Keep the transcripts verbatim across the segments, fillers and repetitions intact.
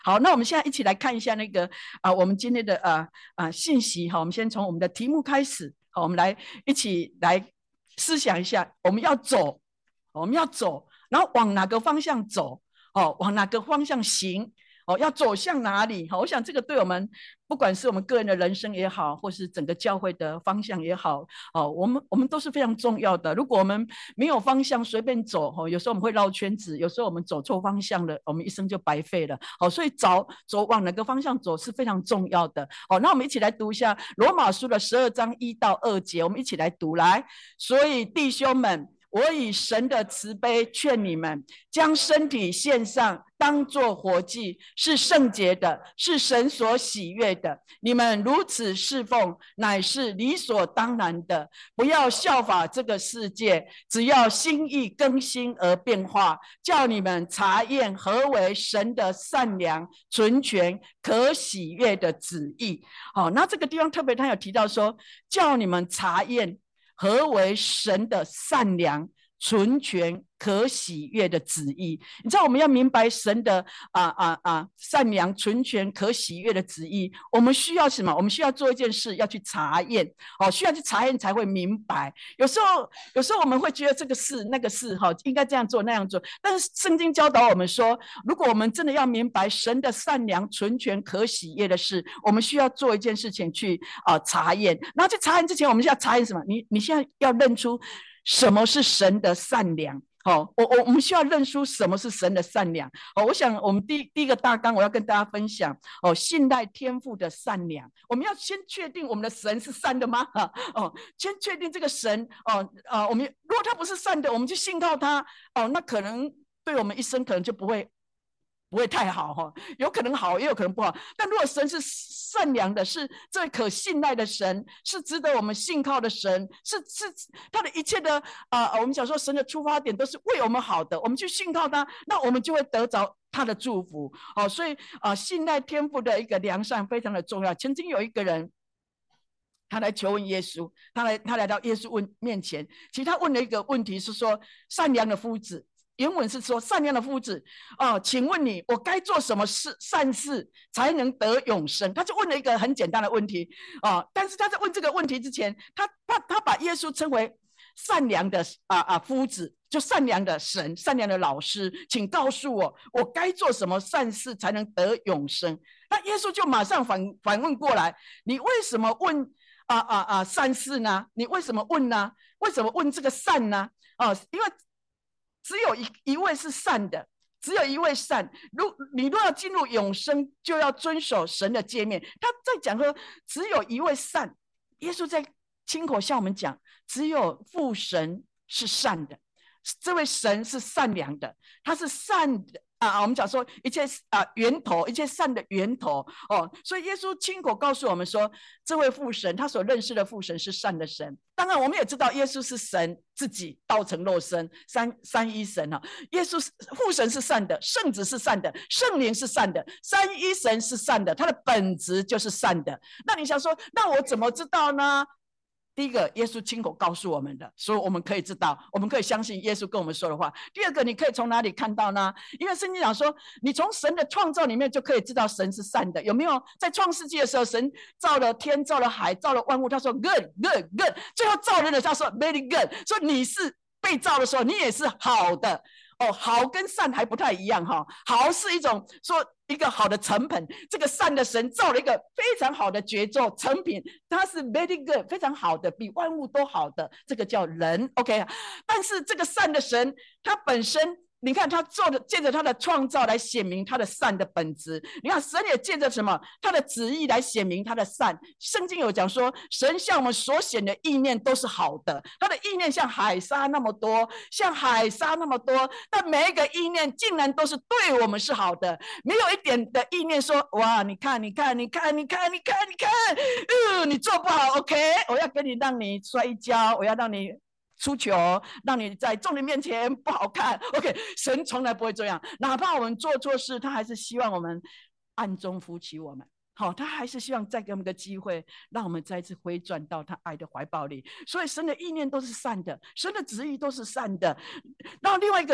好，那我们现在一起来看一下那个啊、呃我们今天的啊啊、呃、信息哈。我们先从我们的题目开始，好，我们来一起来思想一下，我们要走，我们要走，然后往哪个方向走？哦，往哪个方向行？哦，要走向哪里？好，我想这个对我们，不管是我们个人的人生也好，或是整个教会的方向也好，哦，我们我们都是非常重要的。如果我们没有方向，随便走，哦，有时候我们会绕圈子，有时候我们走错方向了，我们一生就白费了。好，所以找走往哪个方向走是非常重要的。好，那我们一起来读一下罗马书的十二章一到二节，我们一起来读来。所以弟兄们，我以神的慈悲劝你们，将身体献上，当作活祭，是圣洁的，是神所喜悦的。你们如此侍奉，乃是理所当然的。不要效法这个世界，只要心意更新而变化，叫你们查验何为神的善良、纯全、可喜悦的旨意。好，那这个地方特别他有提到说，叫你们查验何为神的善良、纯全、可喜悦的旨意。你知道我们要明白神的啊啊啊善良、纯全、可喜悦的旨意，我们需要什么？我们需要做一件事，要去查验。哦，需要去查验才会明白。有时候，有时候我们会觉得这个事、那个事，哈、哦，应该这样做那样做。但是圣经教导我们说，如果我们真的要明白神的善良、纯全、可喜悦的事，我们需要做一件事情去啊、呃、查验。然后去查验之前，我们需要查验什么？你你现在要认出什么是神的善良。好、哦，我我我们需要认出什么是神的善良。哦，我想我们第第一个大纲我要跟大家分享哦，信赖天父的善良。我们要先确定我们的神是善的吗？哦，先确定这个神哦啊、呃，我们如果他不是善的，我们就信靠他哦，那可能对我们一生可能就不会。不会太好哈，有可能好，也有可能不好。但如果神是善良的，是这可信赖的神，是值得我们信靠的神，是是他的一切的啊、呃，我们讲说神的出发点都是为我们好的，我们去信靠他，那我们就会得着他的祝福。好、哦，所以啊、呃，信赖天父的一个良善非常的重要。曾经有一个人。他来求问耶稣，他来他来到耶稣问面前，其实他问了一个问题是说，善良的夫子，原文是说善良的夫子哦，请问你，我该做什么事善事才能得永生？他就问了一个很简单的问题哦，但是他在问这个问题之前，他他他把耶稣称为善良的啊啊夫子，就善良的神，善良的老师，请告诉我，我该做什么善事才能得永生？那耶稣就马上反反问过来，你为什么问？啊啊啊！善事呢？你为什么问呢？为什么问这个善呢？哦，因为只有一一位是善的，只有一位善。如你若要进入永生，就要遵守神的诫命。他在讲说，只有一位善。耶稣在亲口向我们讲，只有父神是善的，这位神是善良的，他是善的。啊，我们讲说一切啊源头，一切善的源头哦，所以耶稣亲口告诉我们说，这位父神他所认识的父神是善的神。当然，我们也知道耶稣是神自己道成肉身，三三一神啊。耶稣父神是善的，圣子是善的，圣灵是善的，三一神是善的，他的本质就是善的。那你想说，那我怎么知道呢？第一个，耶稣亲口告诉我们的，所以我们可以知道，我们可以相信耶稣跟我们说的话。第二个，你可以从哪里看到呢？因为圣经讲说，你从神的创造里面就可以知道神是善的。有没有在创世纪的时候，神造了天，造了海，造了万物，他说 good good good， 最后造人的他说 very good， 说你是被造的时候，你也是好的。哦，好跟善还不太一样哈。好是一种说一个好的成品，这个善的神造了一个非常好的杰作成品，它是 very good， 非常好的，比万物都好的，这个叫人 OK。但是这个善的神，他本身。你看他做的，借着他的创造来显明他的善的本质。你看神也借着什么？他的旨意来显明他的善。圣经有讲说，神向我们所显的意念都是好的，他的意念像海沙那么多，像海沙那么多，但每一个意念竟然都是对我们是好的，没有一点的意念说，哇，你看，你看，你看，你看，你看，你看，呃，你做不好 ，OK， 我要跟你让你摔跤，我要让你。出糗，让你在众人面前不好看。OK， 神从来不会这样，哪怕我们做错事，他还是希望我们暗中扶起我们。好，他还是希望再给我们个机会，让我们再次回转到他爱的怀抱里。所以神的意念都是善的，神的旨意都是善的。然后另外一个，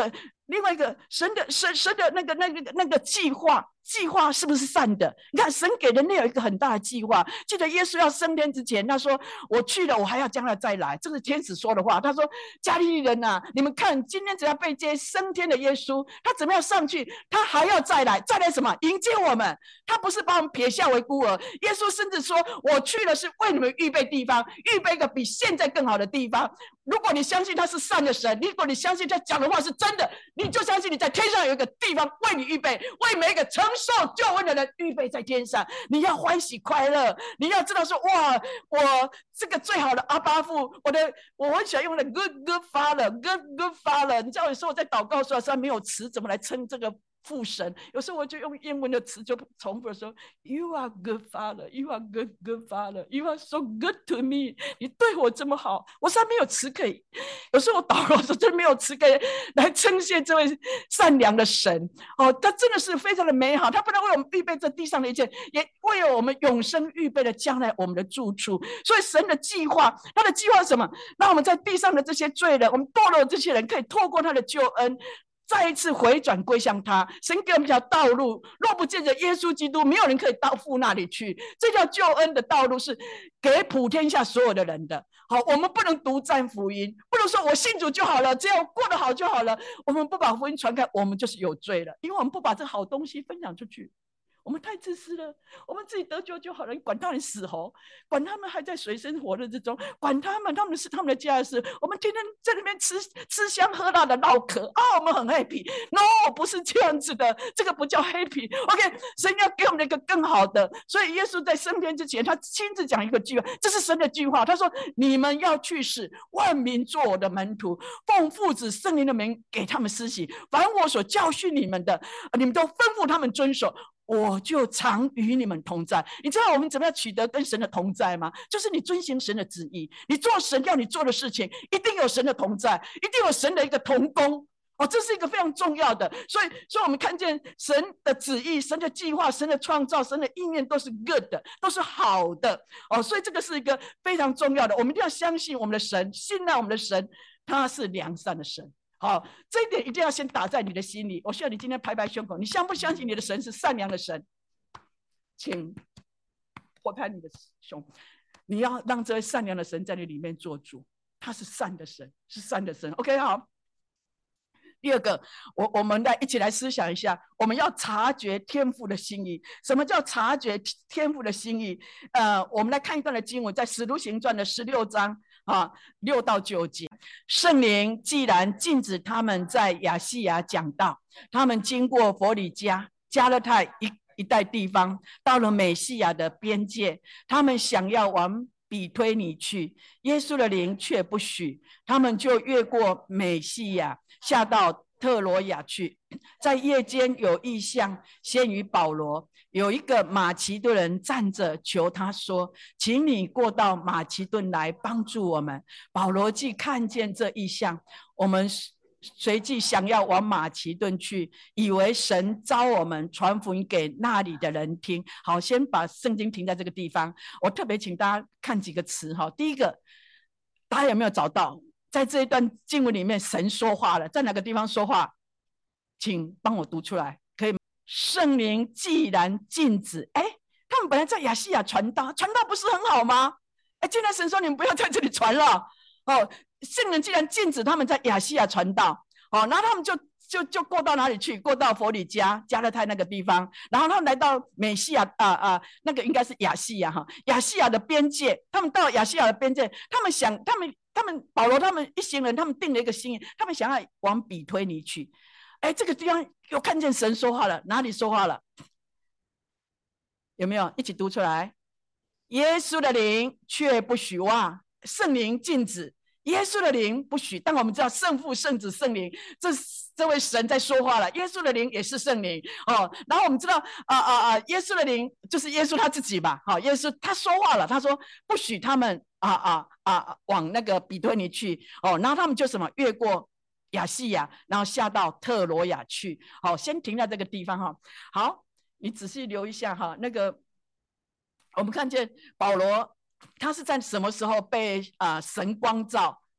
另外一个神的神神的那个那个那个计划，计划是不是善的？你看神给人类有一个很大的计划。记得耶稣要升天之前，他说：“我去了，我还要将来再来。”这是天使说的话。他说：“加利利人啊，你们看，今天只要被接升天的耶稣，他怎么样上去？他还要再来，再来什么？迎接我们。他不是把我们撇下为孤儿。耶稣甚至说：我去了是为你们预备地方，预备一个比现在更好的地方。如果你相信他是善的神，如果你相信他讲的话是真的，你就相信你在天上有一个地方为你预备，为每一个承受救恩的人预备在天上。你要欢喜快乐，你要知道说，哇，我这个最好的阿爸父，我的我很喜欢用的 good good father，good good father。你知道有时候我在祷告的时候，实在没有词怎么来称这个父神，有时候我就用英文的词就重复的说 You are good father, you are good good father, you are so good to me。 你对我这么好，我实在没有词可以，有时候我祷告的时候真的没有词可以来称谢这位善良的神。哦，他真的是非常的美好，他不能为我们预备这地上的一切，也为了我们永生预备了将来我们的住处。所以神的计划，他的计划是什么？让我们在地上的这些罪人，我们堕落的这些人，可以透过他的救恩再一次回转归向他。神给我们一条道路，若不借着耶稣基督，没有人可以到父那里去。这条救恩的道路是给普天下所有的人的。好，我们不能独占福音，不能说我信主就好了，只要过得好就好了。我们不把福音传开，我们就是有罪了，因为我们不把这好东西分享出去。我们太自私了，我们自己得救就好了，你管他人死活，管他们还在水深火热之中，管他们，他们是他们的家的事。我们天天在那边吃吃香喝辣的唠嗑啊，我们很 happy。No， 不是这样子的，这个不叫 happy。OK， 神要给我们一个更好的。所以耶稣在升天之前，他亲自讲一个句话，这是神的句话，他说：你们要去使万民做我的门徒，奉父子圣灵的名给他们施洗，凡我所教训你们的，你们都吩咐他们遵守，我就常与你们同在。你知道我们怎么样取得跟神的同在吗？就是你遵行神的旨意，你做神要你做的事情，一定有神的同在，一定有神的一个同工。哦，这是一个非常重要的。所以，所以我们看见神的旨意、神的计划、神的创造、神的意念都是 good 的，都是好的。哦，所以这个是一个非常重要的。我们一定要相信我们的神，信赖我们的神，他是良善的神。好，这一点一定要先打在你的心里。我需要你今天拍拍胸口，你相不相信你的神是善良的神？请拍拍你的胸，你要让这位善良的神在你里面做主，他是善的神，是善的神。OK， 好。第二个，我我们来一起来思想一下，我们要察觉天父的心意。什么叫察觉天父的心意？呃，我们来看一段的经文，在《使徒行传》的十六章啊六到九节。圣灵既然禁止他们在亚细亚讲道，他们经过弗里加、加勒泰一一带地方，到了美西亚的边界，他们想要往比推尼去，耶稣的灵却不许，他们就越过美西亚，下到特罗亚去。在夜间有异象先于保罗，有一个马其顿人站着求他说：请你过到马其顿来帮助我们。保罗既看见这异象，我们随即想要往马其顿去，以为神召我们传福音给那里的人听。好，先把圣经停在这个地方。我特别请大家看几个词。第一个，大家有没有找到在这一段经文里面神说话了？在哪个地方说话？请帮我读出来，可以吗？圣灵既然禁止，哎，他们本来在亚细亚传道，传道不是很好吗？哎，既然神说你们不要在这里传了，哦，圣灵既然禁止他们在亚细亚传道，哦，然后他们就就就过到哪里去？过到弗里加、加勒泰那个地方，然后他们来到美西亚啊啊，那个应该是亚细亚哈，亚细亚的边界，他们到亚细亚的边界，他们想，他们他们保罗他们一行人，他们定了一个心意，他们想要往比推尼去。哎，这个地方又看见神说话了，哪里说话了？有没有一起读出来？耶稣的灵却不许哇，圣灵禁止，耶稣的灵不许。但我们知道圣父、圣子、圣灵，这这位神在说话了。耶稣的灵也是圣灵哦。然后我们知道啊啊啊，耶稣的灵就是耶稣他自己吧？好、哦，耶稣他说话了，他说不许他们啊啊啊往那个比推尼去哦。然后他们就什么越过亚细亚，然后下到特罗亚去。好，先停在这个地方哈。好，你仔细留一下哈。那个我们看见保罗，他是在什么时候被啊、呃、神光照，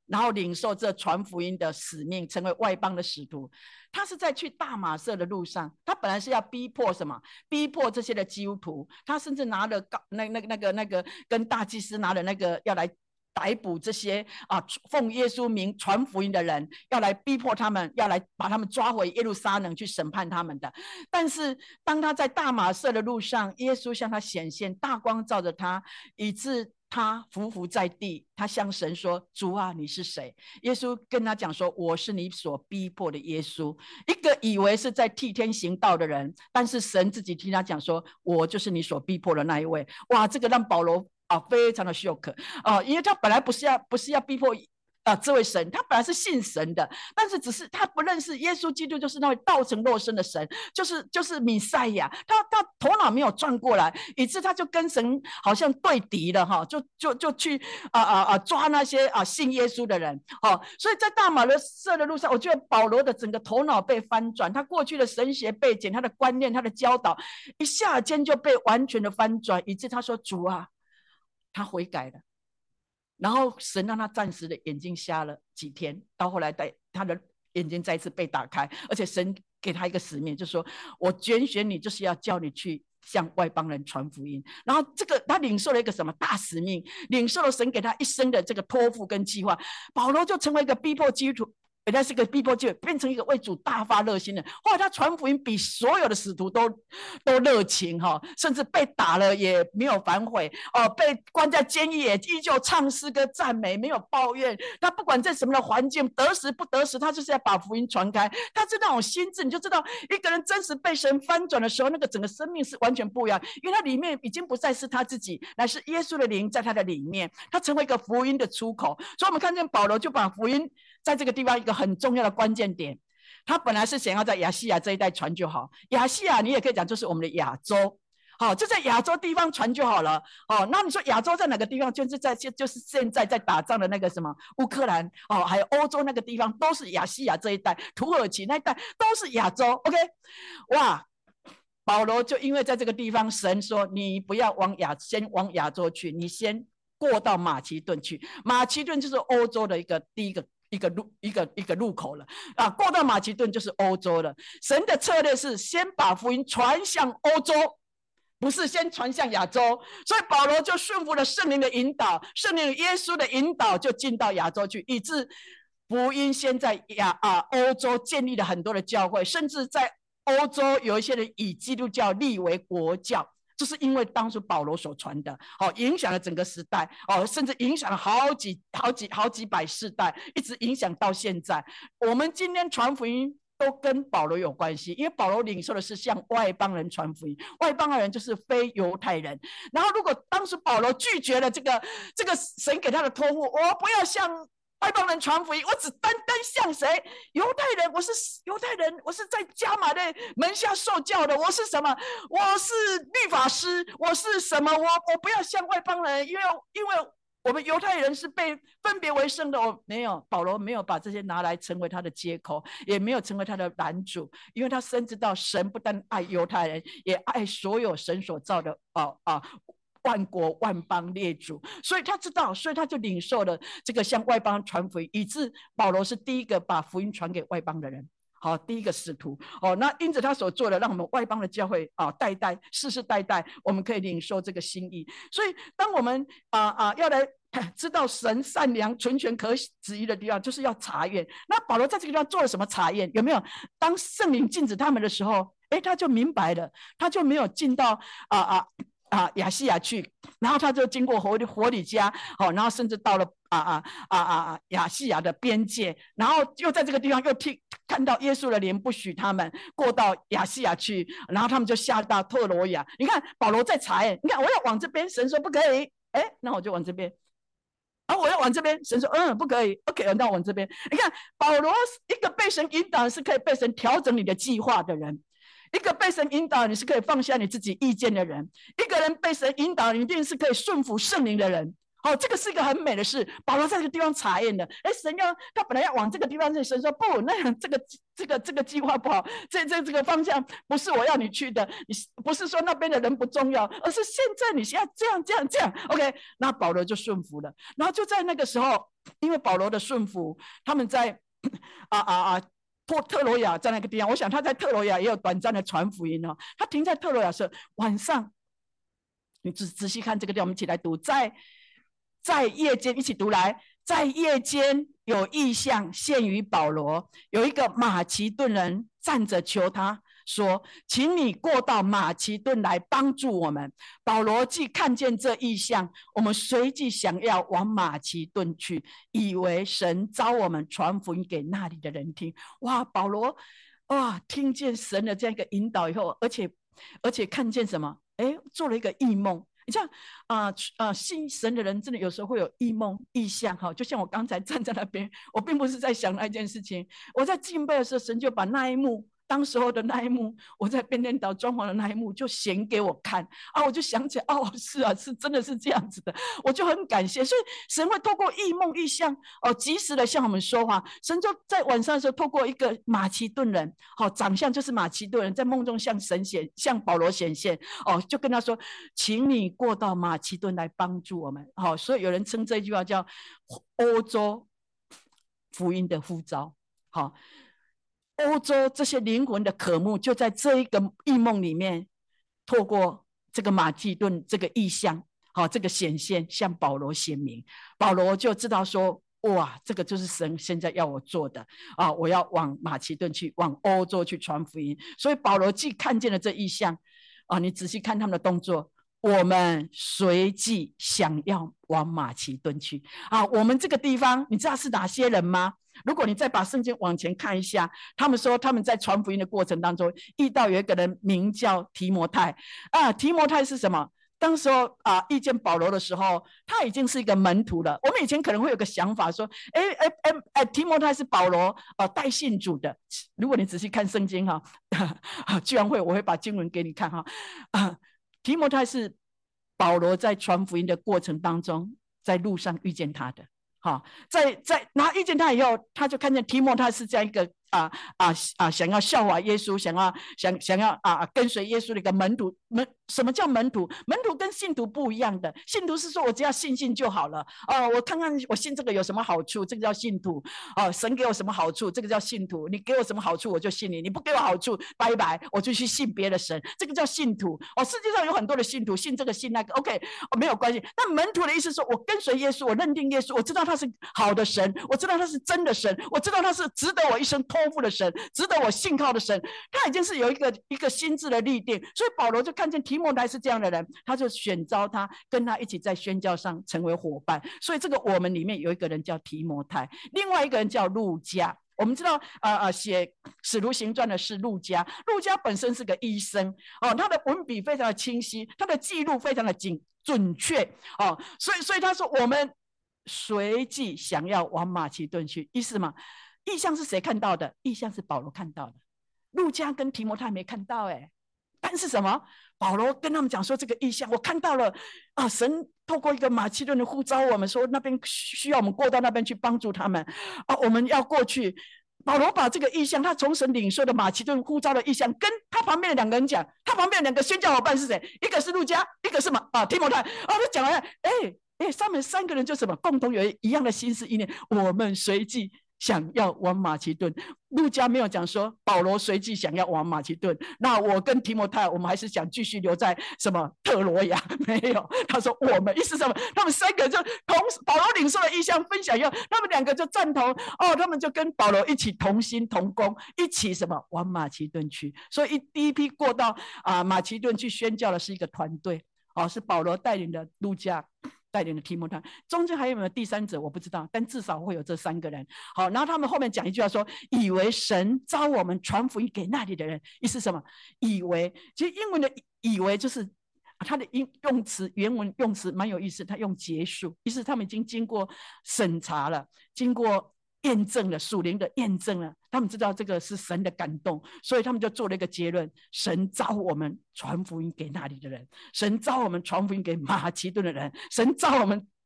然后领受这传福音的使命，成为外邦的使徒。他是在去大马色的路上，他本来是要逼迫什么？逼迫这些的基督徒。他甚至拿了那那那个那个跟大祭司拿了那个要来逮捕这些啊奉耶稣名传福音的人，要来逼迫他们，要来把他们抓回耶路撒冷去审判他们的。但是当他在大马色的路上，耶稣向他显现，大光照着他，以致他伏伏在地，他向神说：主啊，你是谁？耶稣跟他讲说：我是你所逼迫的耶稣。一个以为是在替天行道的人，但是神自己听他讲说：我就是你所逼迫的那一位。哇，这个让保罗啊非常的 shock 啊，因为他本来不是要不是要逼迫啊，这位神，他本来是信神的，但是只是他不认识耶稣基督，就是那位道成肉身的神，就是就是弥赛亚。他他头脑没有转过来，以致他就跟神好像对敌了哈，就就就去啊啊啊抓那些啊信耶稣的人。哦，所以在大马色的路上，我觉得保罗的整个头脑被翻转，他过去的神学背景、他的观念、他的教导，一下间就被完全的翻转，以致他说：主啊，他悔改了。然后神让他暂时的眼睛瞎了几天，到后来他的眼睛再次被打开，而且神给他一个使命，就是说我拣选你，就是要叫你去向外邦人传福音。然后这个他领受了一个什么大使命，领受了神给他一生的这个托付跟计划。保罗就成为一个逼迫基督徒，原来是个逼迫就变成一个为主大发热心的。后来他传福音比所有的使徒都都热情哈，甚至被打了也没有反悔哦，被关在监狱也依旧唱诗歌赞美，没有抱怨。他不管在什么的环境，得时不得时，他就是要把福音传开。他是那种心智，你就知道一个人真实被神翻转的时候，那个整个生命是完全不一样，因为他里面已经不再是他自己，乃是耶稣的灵在他的里面，他成为一个福音的出口。所以我们看见保罗就把福音在这个地方一个很重要的关键点，他本来是想要在亚细亚这一带传就好。亚细亚你也可以讲就是我们的亚洲，好，就在亚洲地方传就好了。哦，那你说亚洲在哪个地方？就是在就是现在在打仗的那个什么乌克兰哦，还有欧洲那个地方，都是亚细亚这一带，土耳其那一带都是亚洲。OK， 哇，保罗就因为在这个地方，神说你不要往亚先往亚洲去，你先过到马其顿去。马其顿就是欧洲的一个第一个一个路一个一个路口了啊，过到马其顿就是欧洲了。神的策略是先把福音传向欧洲，不是先传向亚洲。所以保罗就顺服了圣灵的引导，圣灵耶稣的引导，就进到亚洲去，以致福音先在亚啊欧洲建立了很多的教会，甚至在欧洲有一些人以基督教立为国教。就是因为当初保罗所传的，哦，影响了整个时代，哦，甚至影响了好几、好几、好几百世代，一直影响到现在。我们今天传福音都跟保罗有关系，因为保罗领受的是向外邦人传福音，外邦的人就是非犹太人。然后，如果当时保罗拒绝了这个这个神给他的托付，我不要向外邦人传福音，我只单单向谁？犹太人，我是犹太人，我是在加马列门下受教的，我是什么？我是律法师，我是什么？我我不要向外邦人，因为因为我们犹太人是被分别为圣的。我没有，保罗没有把这些拿来成为他的借口，也没有成为他的拦阻，因为他深知到神不但爱犹太人，也爱所有神所造的啊啊。万国万邦列祖，所以他知道，所以他就领受了这个向外邦传福音，以致保罗是第一个把福音传给外邦的人。好，第一个使徒哦，那因此他所做的，让我们外邦的教会啊，代代世世代代，我们可以领受这个心意。所以，当我们啊啊要来知道神善良、纯全、可指意的地方，就是要查验。那保罗在这个地方做了什么查验？有没有？当圣灵禁止他们的时候，哎，他就明白了，他就没有进到啊啊。啊，亚细亚去，然后他就经过活活里加，哦，然后甚至到了啊啊啊啊亚细亚的边界，然后又在这个地方又听看到耶稣的灵不许他们过到亚细亚去，然后他们就下到特罗亚。你看保罗在查验，你看我要往这边，神说不可以，哎，那我就往这边。然后我要往这边，神说嗯不可以 ，OK， 那我往这边。你看保罗一个被神引导是可以被神调整你的计划的人。一个被神引导，你是可以放下你自己意见的人；一个人被神引导，你一定是可以顺服圣灵的人。 哦，这个是一个很美的事。保罗在这个地方查验的，哎，神要他本来要往这个地方去，神说不，那样这个这个这个计划不好，这这这个方向不是我要你去的，你不是说那边的人不重要，而是现在你要这样这样这样。OK， 那保罗就顺服了。然后就在那个时候，因为保罗的顺服，他们在啊啊啊。破特罗亚在那个地方，我想他在特罗亚也有短暂的传福音哦。他停在特罗亚时候，晚上，你仔仔细看这个地方，我们一起来读，在在夜间一起读来，在夜间有异象现于保罗，有一个马其顿人站着求他说：“请你过到马其顿来帮助我们。”保罗既看见这异象，我们随即想要往马其顿去，以为神召我们传福音给那里的人听。哇，保罗哇，听见神的这样一个引导以后，而且而且看见什么？哎，做了一个异梦。你像啊啊、呃呃，信神的人真的有时候会有异梦异象哈，就像我刚才站在那边，我并不是在想那一件事情，我在敬拜的时候，神就把那一幕。当时候的那一幕，我在变电岛装潢的那一幕就显给我看啊，我就想起来，哦，是啊，是真的是这样子的，我就很感谢。所以神会透过异梦异象哦，及时的向我们说话。神就在晚上的时候，透过一个马其顿人，好、哦，长相就是马其顿人，在梦中向神显，向保罗显现哦，就跟他说，请你过到马其顿来帮助我们。好、哦，所以有人称这句话叫欧洲福音的呼召。好、哦。欧洲这些灵魂的渴慕，就在这一个异梦里面，透过这个马其顿这个意象，好、哦，这个显现向保罗显明，保罗就知道说，哇，这个就是神现在要我做的啊！我要往马其顿去，往欧洲去传福音。所以保罗既看见了这异象啊，你仔细看他们的动作。我们随即想要往马其顿去啊！我们这个地方，你知道是哪些人吗？如果你再把圣经往前看一下，他们说他们在传福音的过程当中，遇到有一个人名叫提摩太啊。提摩太是什么？当时候啊，遇见保罗的時候，他已經是一個門徒了。我們以前可能會有個想法說，哎哎哎哎，提摩太是保羅呃帶信主的。如果你仔細看聖經哈，啊，居然會我會把經文給你看哈啊，提摩太是保羅在傳福音的過程當中，在路上遇見他的。好，在在然後遇見他以後，他就看見提摩太是這樣一個啊啊啊，想要效法耶穌，想要想想要啊跟隨耶穌的一個門徒。門什麼叫門徒？門徒跟信徒不一樣的。信徒是說我只要信信就好了。哦，我看看我信這個有什麼好處，這個叫信徒。哦，神給我什麼好處，這個叫信徒。你給我什麼好處，我就信你；你不給我好處，拜拜，我就去信別的神。這個叫信徒。哦，世界上有很多的信徒，信這個信那個 ，OK，哦，沒有關係。但門徒的意思說，我跟隨耶穌，我認定耶穌，我知道他是好的神，我知道他是真的神，我知道他是值得我一生托付的神，值得我信靠的神。他已經是有一個一個心智的立定，所以保羅就看見提摩太是這樣的人，他就選召他，跟他一起在宣教上成為夥伴。所以這個我們裡面有一個人叫提摩太，另外一個人叫路加。我們知道，呃呃，寫使徒行傳的是路加，路加本身是個醫生，哦，他的文筆非常的清晰，他的記錄非常的準準確，哦，所以所以他說我們隨即想要往馬其頓去，意思嘛，異象是誰看到的？異象是保羅看到的，路加跟提摩太沒看到哎，但是什麼？保羅跟他們講說這個異象我看到了啊，神透過一個馬其頓的呼召我們說那邊需要我們過到那邊去幫助他們啊，我們要過去。保羅把這個異象，他從神領受的馬其頓呼召的異象，跟他旁邊的兩個人講，他旁邊的兩個宣教夥伴是誰？一個是路加，一個是馬啊提摩太啊，他講完，哎哎，他們三個人就什麼共同有一樣的心思意念，我們隨即想要往馬其頓。路加沒有講說保羅隨即想要往馬其頓，那我跟提摩太我們還是想繼續留在什麼特羅亞，沒有，他說我們意思什麼？他們三個就同保羅領受的異象分享以後，他們兩個就贊同哦，他們就跟保羅一起同心同工，一起什麼往馬其頓去。所以一第一批過到啊馬其頓去宣教的是一個團隊，哦，是保羅帶領的路加。帶領的提摩太，中間還有沒有第三者我不知道，但至少會有這三個人。好，然後他們後面講一句話說，以為神召我們傳福音給那裡的人，意思什麼？以為，其實英文的以為就是他的用詞，原文用詞蠻有意思，他用結束，意思他們已經經過審查了，經過驗證了，屬靈的驗證了，他們知道這個是神的感動，所以他們就做了一個結論，神召我們傳福音給那裡的人，神召我們傳福音給馬其頓的人，神召我們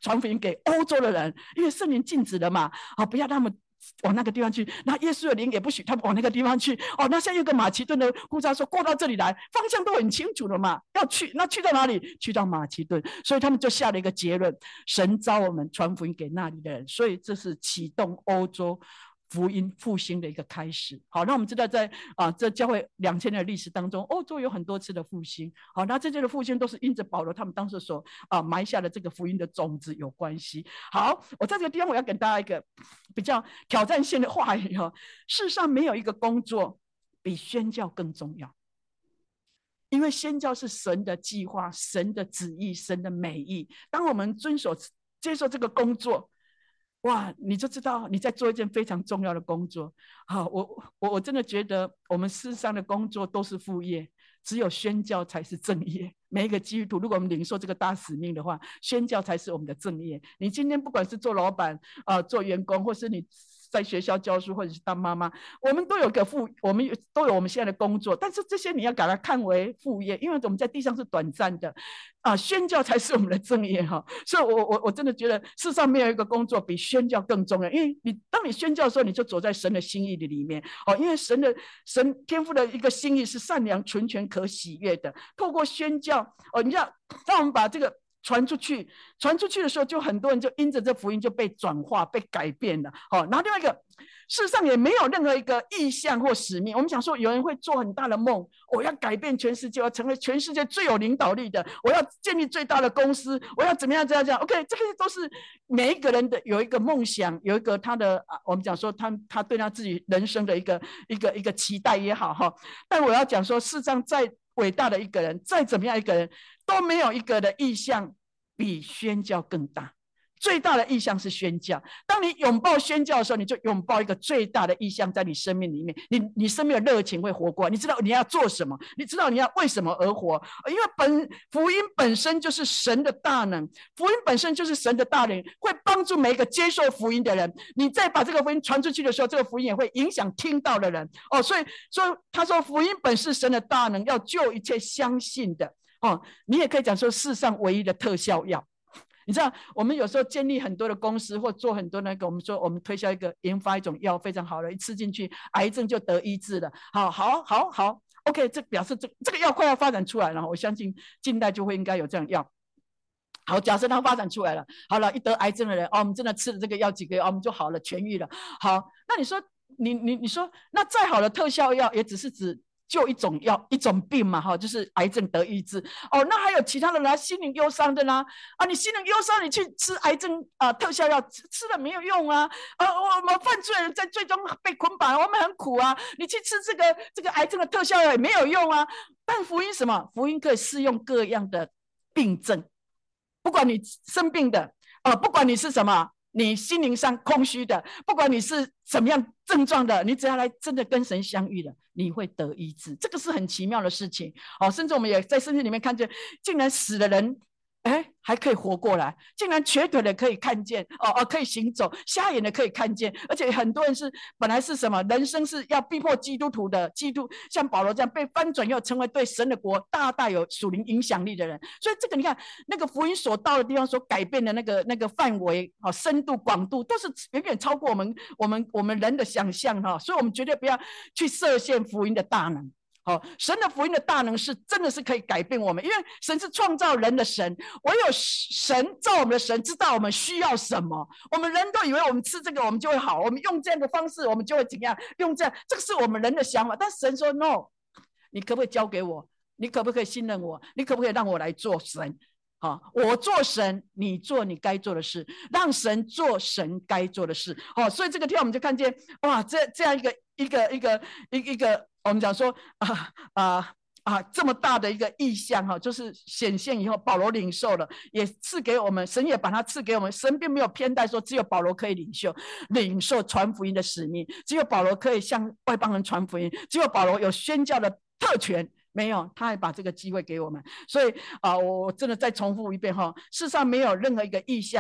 传福音给欧洲的人，因为圣灵禁止了嘛，哦，不要让他们往那个地方去，那耶稣的灵也不许他们往那个地方去。哦，那现在有个马其顿的呼召说过到这里来，方向都很清楚了嘛，要去，那去到哪里？去到马其顿，所以他们就下了一个结论：神召我们传福音给那里的人，所以这是启动欧洲福音复兴的一个开始。好，那我们知道在啊这教会两千年的历史当中，欧洲有很多次的复兴。好，那这些的复兴都是因着保罗他们当时所啊埋下的这个福音的种子有关系。好，我在这个地方我要给大家一个比较挑战性的话语哈、哦：世上没有一个工作比宣教更重要，因为宣教是神的计划、神的旨意、神的美意。当我们遵守接受这个工作，哇，你就知道你在做一件非常重要的工作。好，我我我真的觉得我们世上的工作都是副业，只有宣教才是正业。每一个基督徒，如果我们领受这个大使命的话，宣教才是我们的正业。你今天不管是做老板、呃、做员工，或是你在学校教书，或者是当妈妈，我们都有个副，我们都有我们现在的工作，但是这些你要把它看为副业，因为我们在地上是短暂的啊，宣教才是我们的正业哈。所以我我我真的觉得世上没有一个工作比宣教更重要，因为你当你宣教的时候，你就走在神的心意的里面哦，因为神的神天父的一个心意是善良、纯全、可喜悦的。透过宣教哦，你要让我们把这个传出去，传出去的时候，就很多人就因着这福音就被转化、被改变了。好，然后另外一个，事实上也没有任何一个意向或使命。我们想说，有人会做很大的梦，我要改变全世界，我要成为全世界最有领导力的，我要建立最大的公司，我要怎么样这样这样。OK， 这个都是每一个人的有一个梦想，有一个他的，我们讲说他他对他自己人生的一个一个一个期待也好哈。但我要讲说，事实上再伟大的一个人，再怎么样一个人，都没有一个的意向比宣教更大。最大的意向是宣教。当你拥抱宣教的时候，你就拥抱一个最大的意向在你生命里面，你你生命的热情会活过来，你知道你要做什么，你知道你要为什么而活。因为本福音本身就是神的大能，福音本身就是神的大能，会帮助每一个接受福音的人。你再把这个福音传出去的时候，这个福音也会影响听到的人哦。所以所以他说，福音本是神的大能，要救一切相信的哦。你也可以讲说，世上唯一的特效药。你知道我们有时候建立很多的公司，或做很多那个，我们说我们推销一个研发一种药非常好的，一吃进去癌症就得医治了。好好好好 OK， 这表示这这个药快要发展出来了，我相信近代就会应该有这样药。好，假设它发展出来了，好了，一得癌症的人哦，我们真的吃了这个药几个月、哦、我们就好了，痊愈了。好，那你说你你你说那再好的特效药也只是指就一种药一种病嘛，哈，就是癌症得医治哦。那还有其他的啦，心灵忧伤的啦，啊，你心灵忧伤，你去吃癌症啊特效药，吃吃了没有用啊，啊，我们犯罪人在最终被捆绑，我们很苦啊，你去吃这个这个癌症的特效药也没有用啊。但福音什么？福音可以适用各样的病症，不管你生病的，呃，不管你是什么。你心灵上空虚的，不管你是什么样症状的，你只要来真的跟神相遇了，你会得医治。这个是很奇妙的事情哦。甚至我们也在圣经里面看见，竟然死的人哎，还可以活过来，竟然瘸腿的可以看见，哦哦，可以行走，瞎眼的可以看见，而且很多人是本来是什么，人生是要逼迫基督徒的，基督像保罗这样被翻转，又成为对神的国大大有属灵影响力的人。所以这个你看，那个福音所到的地方，所改变的那个那个范围、哦、深度、广度，都是远远超过我们我们我们人的想象哈、哦。所以我们绝对不要去设限福音的大能。好、哦，神的福音的大能是真的是可以改变我们，因为神是创造人的神，唯有神造我们的神知道我们需要什么。我们人都以为我们吃这个我们就会好，我们用这样的方式我们就会怎样，用这样，这个是我们人的想法。但神说 no， 你可不可以交给我？你可不可以信任我？你可不可以让我来做神？哦、我做神，你做你该做的事，让神做神该做的事。哦，所以这个地方我们就看见，哇，这这样一个一个一个一个一个，我们讲说啊啊啊，这么大的一个意象哈、哦，就是显现以后，保罗领受了，也赐给我们，神也把它赐给我们。神并没有偏待说只有保罗可以领袖领受传福音的使命，只有保罗可以向外邦人传福音，只有保罗有宣教的特权。没有，他还把这个机会给我们。所以啊、呃，我真的再重复一遍哈，世上没有任何一个意向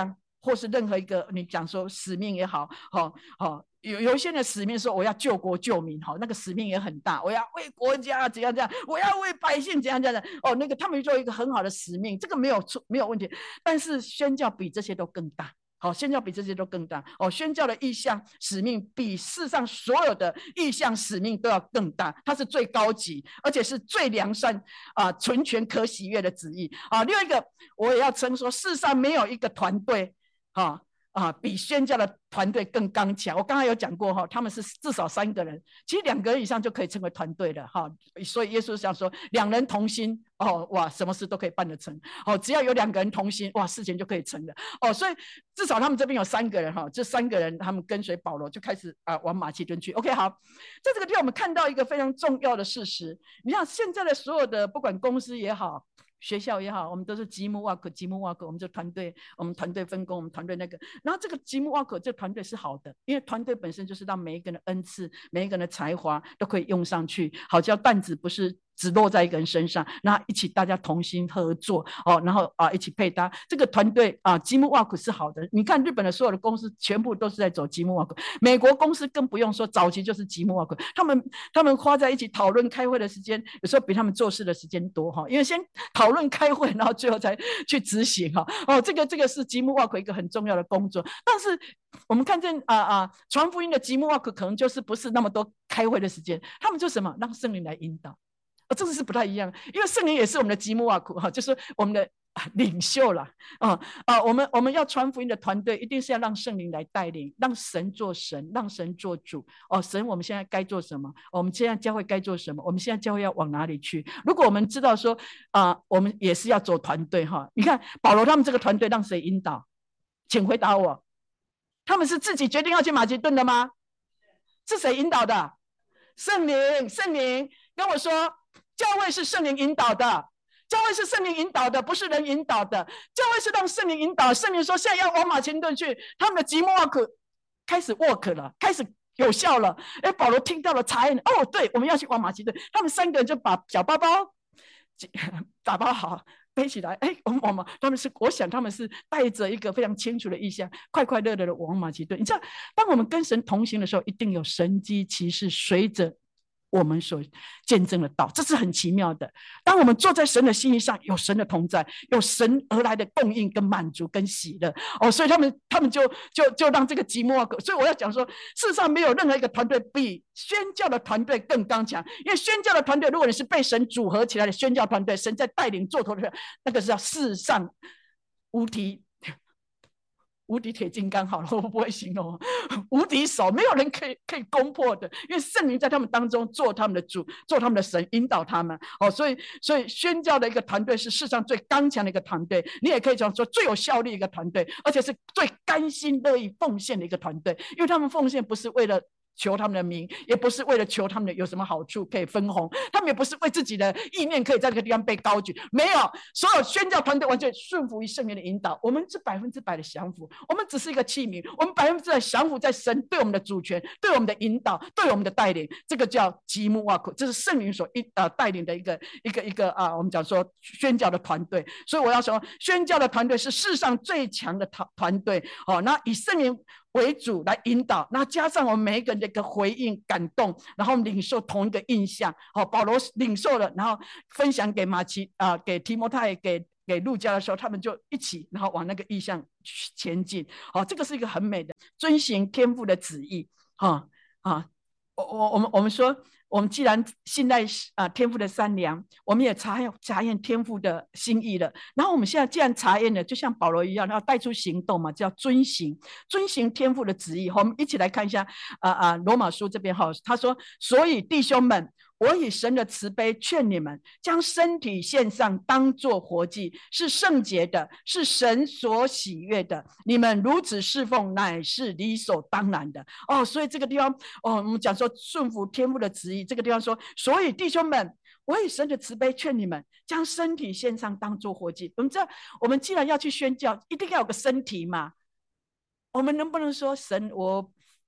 或是任何一个你讲说使命也好，好好。有有一些人的使命说我要救国救民，好，那个使命也很大，我要为国家怎样怎样，我要为百姓怎样怎样，哦，那个他们做一个很好的使命，这个没有错，没有问题。但是宣教比这些都更大，好，宣教比这些都更大，哦，宣教的意向使命比世上所有的意向使命都要更大，它是最高级，而且是最良善啊、呃，纯全可喜悦的旨意啊。另外一个，我也要称说，世上没有一个团队，啊。啊，比宣教的团队更刚强。我刚才有讲过哈，他们是至少三个人，其实两个人以上就可以称为团队了哈。所以耶稣想说，两人同心哦，哇，什么事都可以办得成哦。只要有两个人同心，哇，事情就可以成了哦。所以至少他们这边有三个人哈，这三个人他们跟随保罗就开始啊往马其顿去。OK， 好，在这个地方我们看到一个非常重要的事实，你看现在的所有的不管公司也好。学校也好，我们都是吉姆沃克，吉姆沃克，我们就团队，我们团队分工，我们团队那个。然后这个吉姆沃克这团队是好的，因为团队本身就是让每一个人的恩赐、每一个人的才华都可以用上去，好叫担子不是只落在一个人身上，那一起大家同心合作哦，然后啊一起配搭，这个团队啊吉姆沃克是好的。你看日本的所有的公司全部都是在走吉姆沃克，美国公司更不用说，早期就是吉姆沃克，他们他们花在一起讨论开会的时间，有时候比他们做事的时间多哈，因为先讨论开会，然后最后才去执行哈。哦，这个这个是吉姆沃克一个很重要的工作，但是我们看见啊啊传福音的吉姆沃克可能就是不是那么多开会的时间，他们就什么让圣灵来引导。哦，这个是不太一样，因为圣灵也是我们的吉姆瓦库哈，就是我们的领袖了啊啊！我们我们要传福音的团队，一定是要让圣灵来带领，让神做神，让神做主哦。神，我们现在该做什么？哦、我们现在教会该做什么？我们现在教会要往哪里去？如果我们知道说啊、呃，我们也是要走团队哈。你看保罗他们这个团队让谁引导？请回答我，他们是自己决定要去马其顿的吗？是谁引导的？圣灵，圣灵跟我说。教会是圣灵引导的，教会是圣灵引导的，不是人引导的。教会是让圣灵引导。圣灵说：“现在要往马其顿去，他们的吉姆沃克开始 work 了，开始有效了。”哎，保罗听到了，查验哦，对，我们要去往马其顿。他们三个人就把小包包打包好，背起来。哎，我们我们他们是，我想他们是带着一个非常清楚的意向，快快乐乐的往马其顿。你知道，当我们跟神同行的时候，一定有神迹奇事随着。我们所见证的道，这是很奇妙的。当我们坐在神的心意上，有神的同在，有神而来的供应跟满足跟喜乐哦，所以他们他们就就就让这个吉摩格。所以我要讲说，事实上没有任何一个团队比宣教的团队更刚强，因为宣教的团队，如果你是被神组合起来的宣教团队，神在带领做头的，那个是叫世上无敌。无敌铁金刚好了，我不会形容无敌手，没有人可以可以攻破的，因为圣灵在他们当中做他们的主，做他们的神，引导他们。哦，所以所以宣教的一个团队是世上最刚强的一个团队，你也可以讲说最有效率的一个团队，而且是最甘心乐意奉献的一个团队，因为他们奉献不是为了。求他们的名，也不是为了求他们的有什么好处可以分红，他们也不是为自己的意念可以在这个地方被高举，没有，所有宣教团队完全顺服于圣灵的引导，我们是百分之百的降服，我们只是一个器皿，我们百分之百降服在神对我们的主权、对我们的引导、对我们的带领，这个叫吉姆瓦库，这是圣灵所呃带领的一个一个一个啊、呃，我们讲说宣教的团队，所以我要说，宣教的团队是世上最强的团团队哦，那以圣灵为主来引导，那加上我们每一个人的一个回应感动，然后领受同一个印象。好，保罗领受了，然后分享给马其啊、呃，给提摩太，给给路加的时候，他们就一起，然后往那个意象前进。好，这个是一个很美的遵行天父的旨意。哈啊，我我我们我们说。我们既然信赖啊、呃、天父的善良，我们也查查验天父的心意了。然后我们现在既然查验了，就像保罗一样，要带出行动嘛，叫遵行，遵行天父的旨意。我们一起来看一下啊啊罗马书这边哈，他说：“所以弟兄们。”我以神的慈悲劝你们，将身体献上，当作活祭，是圣洁的，是神所喜悦的。你们如此侍奉，乃是理所当然的。哦，所以这个地方，哦，我们讲说顺服天父的旨意。这个地方说，所以弟兄们，我以神的慈悲劝你们，将身体献上，当作活祭。我们知道，我们既然要去宣教，一定要有个身体嘛。我们能不能说神我？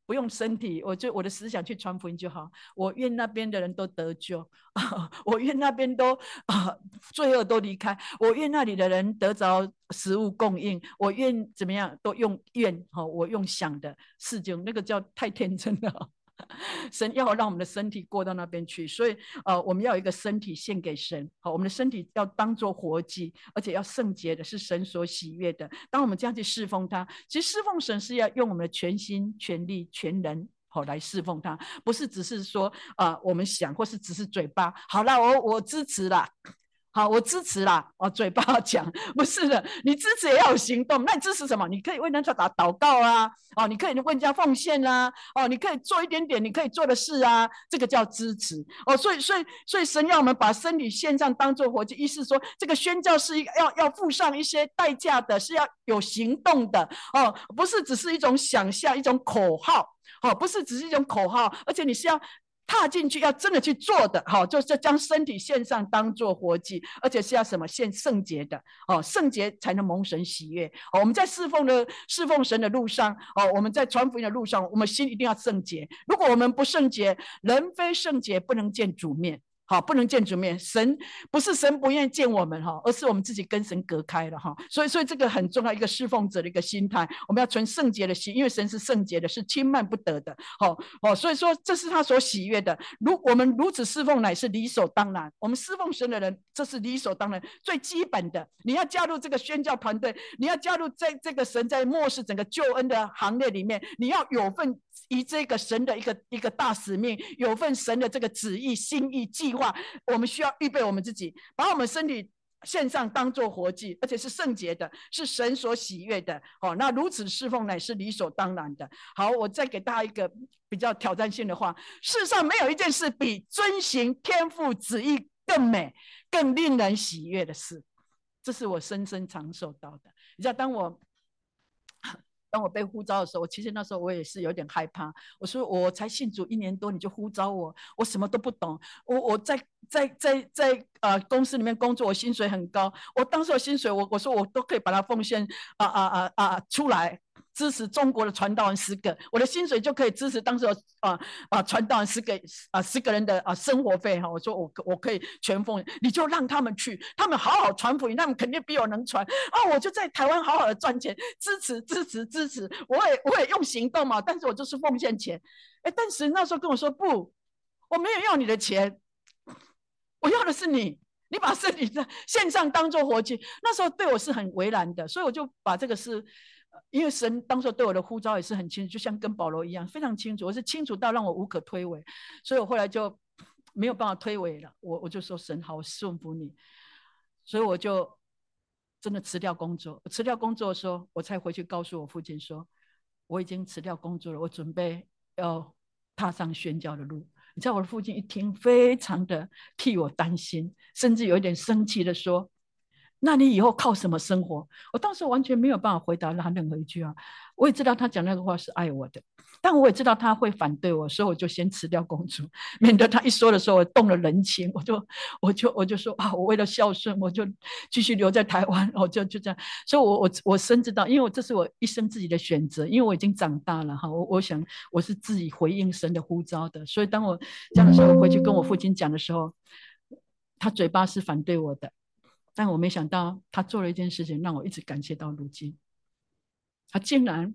不用身体，我就我的思想去传福音就好。我愿那边的人都得救，啊、我愿那边都啊罪恶都离开，我愿那里的人得着食物供应，我愿怎么样都用愿、哦、我用想的事情，那个叫太天真了。神要让我们的身体过到那边去，所以呃，我们要有一个身体献给神。好，我们的身体要当做活祭，而且要圣洁的，是神所喜悦的。当我们这样去侍奉他，其实侍奉神是要用我们的全心、全力、全人。好，来侍奉他，不是只是说啊、呃，我们想，或是只是嘴巴。好了，我我支持啦，好，我支持啦。哦，嘴巴讲不是的，你支持也要有行动。那你支持什么？你可以为人家打祷告啊，哦，你可以为人家奉献啊，哦，你可以做一点点你可以做的事啊，这个叫支持。哦，所以所以所以神要我们把身体献上当做活祭，意思说这个宣教是要要付上一些代价的，是要有行动的。哦，不是只是一种想象，一种口号。哦，不是只是一种口号，而且你是要踏进去，要真的去做的。好、哦，就是将身体献上当做活祭，而且是要什么献圣洁的。哦，圣洁才能蒙神喜悦。哦，我们在侍奉的侍奉神的路上，哦，我们在传福音的路上，我们心一定要圣洁。如果我们不圣洁，人非圣洁不能见主面。好，不能见主面。神不是神不愿意见我们哈，而是我们自己跟神隔开了哈。所以，所以这个很重要，一个侍奉者的一个心态，我们要存圣洁的心，因为神是圣洁的，是轻慢不得的。好，哦，所以说这是他所喜悦的。如我们如此侍奉，乃是理所当然。我们侍奉神的人，这是理所当然，最基本的。你要加入这个宣教团队，你要加入在这个神在末世整个救恩的行列里面，你要有份以这个神的一个一个大使命，有份神的这个旨意、心意、计划，我们需要预备我们自己，把我们身体献上当作活祭，而且是圣洁的，是神所喜悦的。哦，那如此侍奉乃是理所当然的。好，我再给大家一个比较挑战性的话：世上没有一件事比遵行天父旨意更美、更令人喜悦的事。这是我深深尝受到的。你知道，当我当我被呼召的时候，我其实那时候我也是有点害怕。我说我才信主一年多，你就呼召我，我什么都不懂。我我在在在在呃公司里面工作，我薪水很高。我当时的薪水，我我说我都可以把它奉献啊啊啊啊出来，支持中国的传道人十个，我的薪水就可以支持当时啊啊传道人十个啊十个人的啊生活费哈。我说我我可以全奉，你就让他们去，他们好好传福音，他们肯定比我能传啊。我就在台湾好好的赚钱，支持支持支持，我也我也用行动嘛，但是我就是奉献钱。哎，但是那时候跟我说不，我没有要你的钱，我要的是你。你把身体的线上当做活祭，那时候对我是很为难的，所以我就把这个是，因为神当时对我的呼召也是很清楚，就像跟保罗一样，非常清楚，我是清楚到让我无可推诿，所以我后来就没有办法推诿了，我我就说神好，我顺服你，所以我就真的辞掉工作。辞掉工作的时候，我才回去告诉我父亲说，我已经辞掉工作了，我准备要踏上宣教的路。你知道我的父亲一听，非常的替我担心，甚至有一点生气的说：“那你以后靠什么生活？”我当时完全没有办法回答他任何一句啊。我也知道他讲那个话是爱我的，但我也知道他会反对我，所以我就先辞掉工作，免得他一说的时候我动了人情，我就我就我就说啊，我为了孝顺，我就继续留在台湾，我就就这样。所以我我我深知道，因为我这是我一生自己的选择，因为我已经长大了哈，我我想我是自己回应神的呼召的，所以当我这样的时候回去跟我父亲讲的时候，他嘴巴是反对我的，但我没想到他做了一件事情，让我一直感谢到如今。他竟然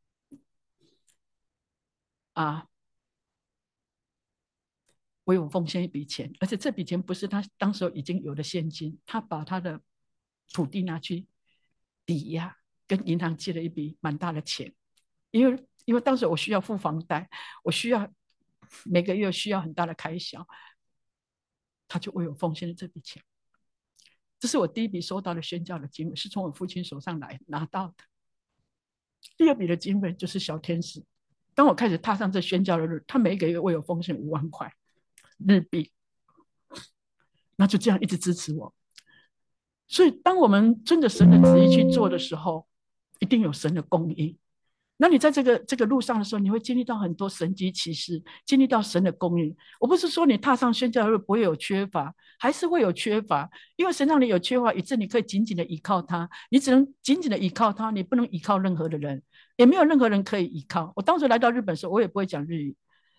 啊为我奉献一笔钱，而且这笔钱不是他当时已经有的现金，他把他的土地拿去抵押，跟银行借了一笔蛮大的钱，因为因为当时我需要付房贷，我需要每个月需要很大的开销，他就为我奉献了这笔钱。这是我第一笔收到的宣教的经费，是从我父亲手上来拿到的。第二笔的经费就是小天使，当我开始踏上这宣教的路，他每一个月为我奉献五万块日币，那就这样一直支持我。所以当我们遵着神的旨意去做的时候，一定有神的供应。 那你在这个这个路上的时候，你会经历到很多神迹奇事，经历到神的供应。我不是说你踏上宣教的路不会有缺乏，还是会有缺乏，因为神让你有缺乏，以致你可以紧紧的依靠他。你只能紧紧的依靠他，你不能依靠任何的人，也没有任何人可以依靠。我当时来到日本的时候，我也不会讲日语，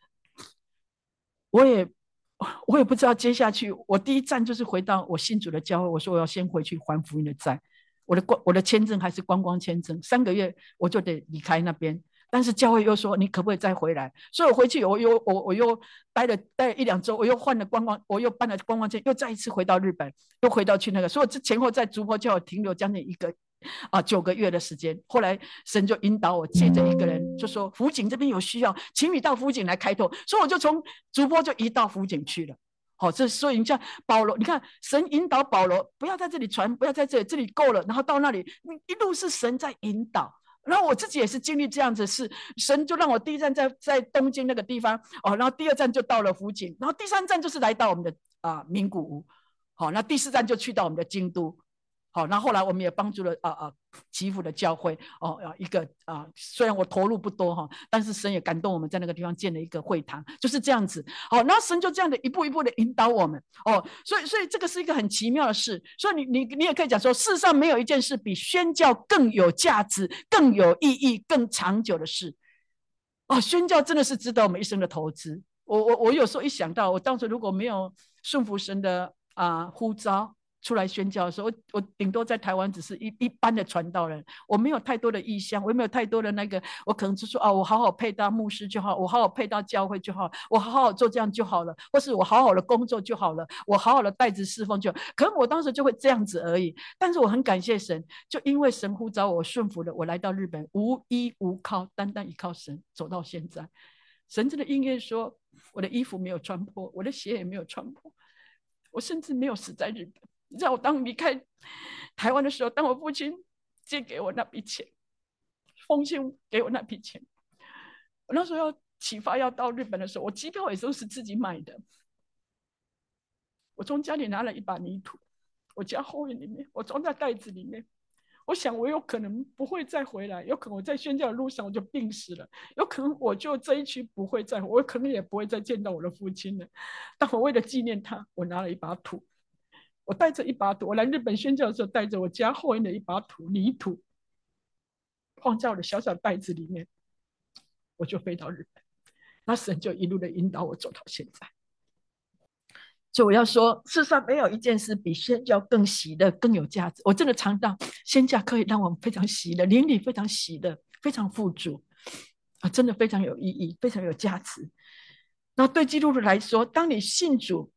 我也我也不知道接下去，我第一站就是回到我新主的教会，我说我要先回去还福音的债。我的我的签证还是观光签证，三个月我就得离开那边。但是教会又说你可不可以再回来？所以我回去，我又我我又待了待了一两周，我又换了观光，我又办了观光签，又再一次回到日本，又回到去那个，所以我前后在竹坡教停留将近一个啊九个月的时间。后来神就引导我，借着一个人就说福井这边有需要，请你到福井来开拓，所以我就从竹坡就移到福井去了。好、哦，这所以你像保罗，你看神引导保罗不要在这里传，不要在这里，这里够了，然后到那里，一路是神在引导。然后我自己也是经历这样子，是神就让我第一站在在东京那个地方哦，然后第二站就到了福井，然后第三站就是来到我们的啊、呃、名古屋，好、哦，那第四站就去到我们的京都。好，那后来我们也帮助了啊啊祈福的教会哦，一个啊，虽然我投入不多哈，但是神也感动我们在那个地方建了一个会堂，就是这样子。好，然后神就这样的一步一步的引导我们哦，所以所以这个是一个很奇妙的事。所以你你你也可以讲说，世上没有一件事比宣教更有价值、更有意义、更长久的事。哦，宣教真的是值得我们一生的投资。我我我有时候一想到，我当时如果没有顺服神的啊、呃、呼召，出来宣教的时候，我我顶多在台湾只是一一般的传道人，我没有太多的意向，我也没有太多的那个，我可能就说哦，我好好配到牧师就好，我好好配到教会就好，我好好做这样就好了，或是我好好的工作就好了，我好好的带职侍奉就好，可能我当时就会这样子而已。但是我很感谢神，就因为神呼召我顺服了，我来到日本无依无靠，单单依靠神走到现在。神真的应验说，我的衣服没有穿破，我的鞋也没有穿破，我甚至没有死在日本。你知道我当离开台湾的时候，当我父亲借给我那笔钱，奉献给我那笔钱，我那时候要启发要到日本的时候，我机票也都是自己买的。我从家里拿了一把泥土，我家后院里面，我装在袋子里面。我想我有可能不会再回来，有可能我在宣教的路上我就病死了，有可能我就这一区不会再，我可能也不会再见到我的父亲了。但我为了纪念他，我拿了一把土，我带着一把土，我来日本宣教的时候带着我家后院的一把土泥土，放在我的小小袋子里面，我就飞到日本。那神就一路的引导我走到现在。所以我要说，世上没有一件事比宣教更喜乐、更有价值。我真的尝到宣教可以让我们非常喜乐，邻里非常喜乐，非常富足啊，真的非常有意义，非常有价值。那对基督徒来说，当你信主，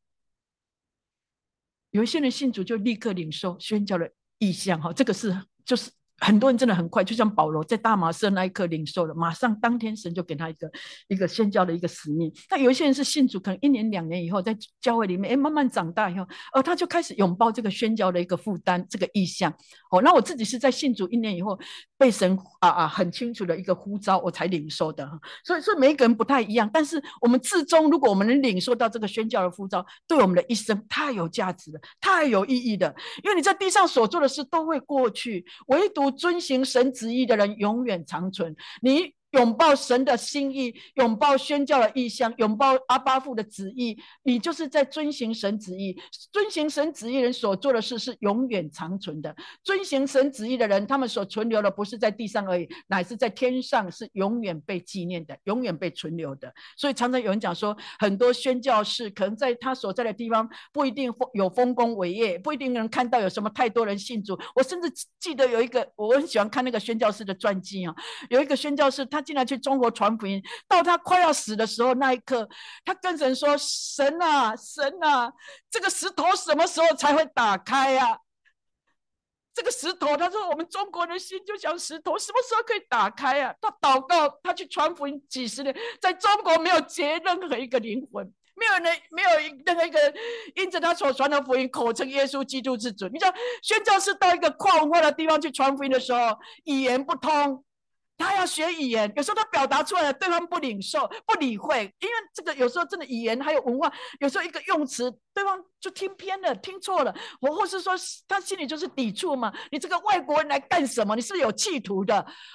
有一些人信主就立刻领受宣教的意向，哈，这个是就是很多人真的很快，就像保罗在大马士那一刻领受了，马上当天神就给他一个一个宣教的一个使命。那有一些人是信主，可能一年两年以后，在教会里面，哎，慢慢长大以后，呃，他就开始拥抱这个宣教的一个负担，这个意向。哦，那我自己是在信主一年以后，被神啊啊很清楚的一个呼召，我才领受的。所以，所以每一个人不太一样，但是我们至终，如果我们能领受到这个宣教的呼召，对我们的一生太有价值了，太有意义的。因为你在地上所做的事都会过去，唯独遵行神旨意的人永远长存。你拥抱神的心意，拥抱宣教的意向，拥抱阿爸父的旨意，你就是在遵行神旨意。遵行神旨意人所做的事是永远长存的。遵行神旨意的人，他们所存留的不是在地上而已，乃是在天上，是永远被纪念的，永远被存留的。所以常常有人讲说，很多宣教士可能在他所在的地方不一定有丰功伟业，不一定能看到有什么太多人信主。我甚至记得有一个，我很喜欢看那个宣教士的传记啊，有一个宣教士，他竟然去中国传福音，到他快要死的时候那一刻，他跟神说：“神啊，神啊，这个石头什么时候才会打开啊？这个石头，他说我们中国人心就像石头，什么时候可以打开啊？”他祷告，他去传福音几十年，在中国没有结任何一个灵魂。没有人，没有任何一个因着他所传的福音口称耶稣基督之主。你知道，宣教士到一个跨文化的地方去传福音的时候，语言不通，他要学语言，有时候他表达出来了，对方不领受、不理会，因为这个有时候真的语言还有文化，有时候一个用词，对方就听偏了、听错了，或或是说他心里就是抵触嘛，你这个外国人来干什么？你是有企图的。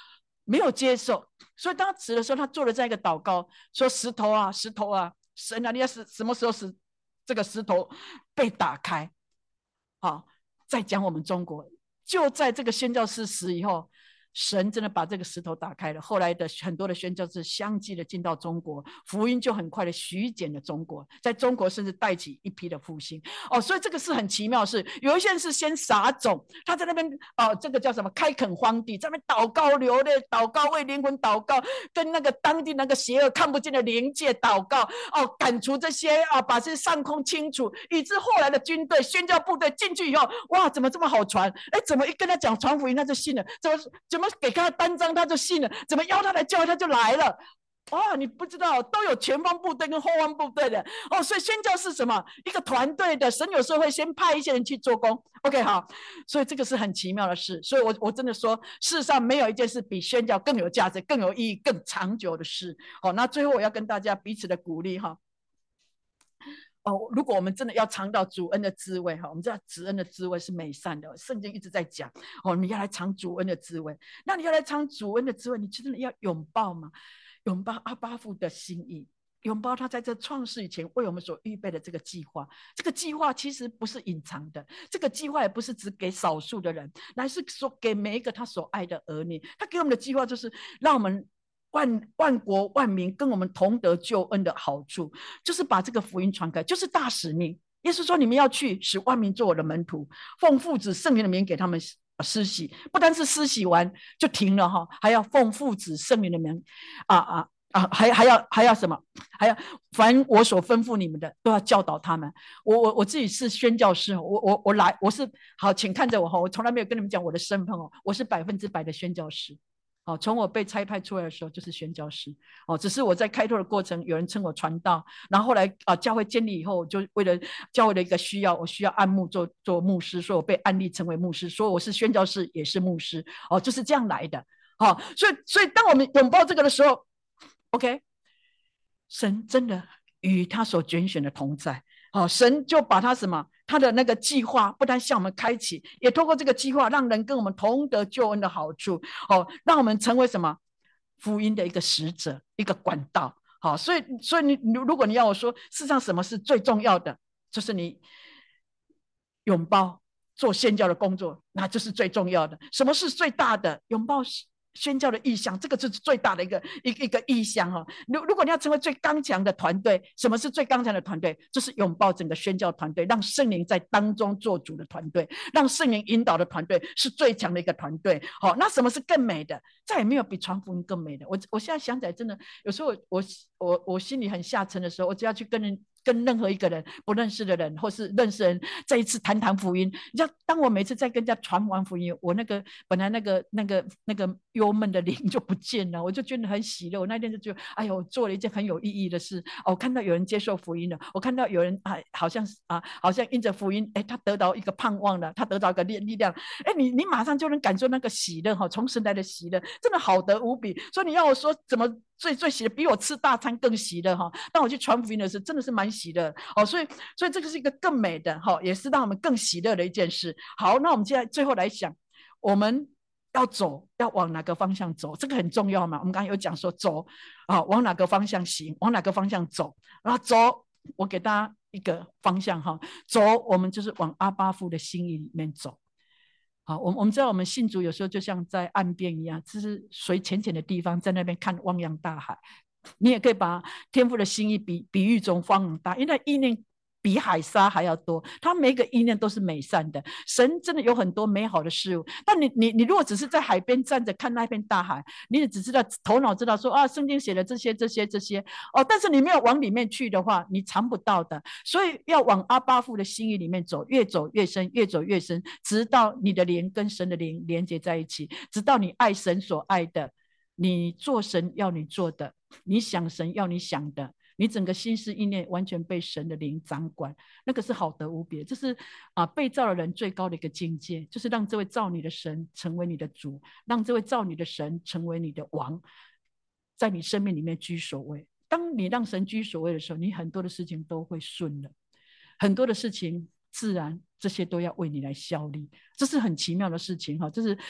没有接受。所以当他死的时候，他做了这样一个祷告，说：“石头啊，石头啊，神啊，你要是什么时候使这个石头被打开？”好，再讲我们中国，就在这个宣教士死以后，神真的把这个石头打开了。后来的很多的宣教士相继的进到中国，福音就很快的徐简了中国，在中国甚至带起一批的复兴。哦，所以这个是很奇妙的事。有一些人是先撒种，他在那边哦，这个叫什么开垦荒地，在那边祷告流泪，祷告为灵魂祷告，跟那个当地那个邪恶看不见的灵界祷告，哦，赶除这些啊，把这些上空清除，以致后来的军队宣教部队进去以后，哇，怎么这么好传？哎，怎么一跟他讲传福音他就信了？怎么怎么给他单张他就信了？怎么邀他来教会他就来了？哇，你不知道都有前方部队跟后方部队的哦，所以宣教是什么？一个团队的，神有时候会先派一些人去做工。OK， 好，所以这个是很奇妙的事。所以我我真的说，世上没有一件事比宣教更有价值、更有意义、更长久的事。好，那最后我要跟大家彼此的鼓励哈。哦，如果我们真的要尝到主恩的滋味哈，我们知道主恩的滋味是美善的，圣经一直在讲哦，你要来尝主恩的滋味。那你要来尝主恩的滋味，你真的要拥抱吗？拥抱阿爸父的心意，拥抱他在这创世以前为我们所预备的这个计划。这个计划其实不是隐藏的，这个计划也不是只给少数的人，乃是说给每一个他所爱的儿女。他给我们的计划就是让我们万万国万民跟我们同得救恩的好处，就是把这个福音传开，就是大使命。耶稣说：“你们要去，使万民做我的门徒，奉父子圣灵的名给他们施洗。不单是施洗完就停了哈，还要奉父子圣灵的名啊啊啊，还还要还要什么？还要凡我所吩咐你们的，都要教导他们。我我我自己是宣教师，我我我来，我是好，请看着我哈，我从来没有跟你们讲我的身份哦，我是百分之百的宣教师。”哦，从我被差派出来的时候就是宣教师，哦，只是我在开拓的过程，有人称我传道，然后后来啊，教会建立以后，就为了教会的一个需要，我需要按牧做做牧师，所以我被按立成为牧师，说我是宣教师，也是牧师，哦，就是这样来的，哦，所以所以当我们拥抱这个的时候 ，OK， 神真的与他所拣选的同在，哦，神就把他什么？他的那个计划不但向我们开启，也透过这个计划让人跟我们同得救恩的好处，哦，让我们成为什么福音的一个使者，一个管道。好，所以所以你如果你要我说，世上什么是最重要的，就是你拥抱做宣教的工作，那就是最重要的。什么是最大的拥抱？宣教的意向，这个就是最大的一个一个一个意向哈、哦。如如果你要成为最刚强的团队，什么是最刚强的团队？就是拥抱整个宣教团队，让圣灵在当中做主的团队，让圣灵引导的团队是最强的一个团队。好、哦，那什么是更美的？再也没有比传福音更美的。我我现在想起来，真的有时候我我我我心里很下沉的时候，我只要去跟人。跟任何一个人不认识的人，或是认识人，再一次谈谈福音。你知道，当我每次在跟人家传完福音，我那个本来那个那个那个忧闷的灵就不见了，我就觉得很喜乐。我那天就觉得，哎呦，我做了一件很有意义的事。哦，我看到有人接受福音了，我看到有人啊，好像啊，好像因着福音，哎，他得到一个盼望了，他得到一个力力量。哎，你你马上就能感受那个喜乐哈，从神来的喜乐，真的好得无比。所以你要我说怎么最最喜乐，比我吃大餐更喜乐哈。当我去传福音的时候，真的是蛮喜乐哦。所以所以这个是一个更美的哈，也是让我们更喜乐的一件事。好，那我们现在最后来想，我们要走要往哪个方向走，这个很重要嘛。我们刚刚有讲说走啊，往哪个方向行，往哪个方向走，然后走，我给大家一个方向哈，走我们就是往阿爸父的心意里面走。好，我们我们知道，我们信主有时候就像在岸边一样，就是水浅浅的地方，在那边看汪洋大海。你也可以把天父的心意比比喻中方很大，因为意念比海沙还要多，他每一个意念都是美善的。神真的有很多美好的事物，但你你你如果只是在海边站着看那片大海，你也只知道头脑知道说啊，圣经写了这些这些这些哦，但是你没有往里面去的话，你尝不到的。所以要往阿爸父的心意里面走，越走越深，越走越深，直到你的灵跟神的灵连接在一起，直到你爱神所爱的，你做神要你做的，你想神要你想的，你整个心思意念完全被神的灵掌管，那个是好得无别。这是啊，被造的人最高的一个境界，就是让这位造你的神成为你的主，让这位造你的神成为你的王，在你生命里面居首位。当你让神居首位的时候，你很多的事情都会顺了，很多的事情自然这些都要为你来效力，这是很奇妙的事情哈，这是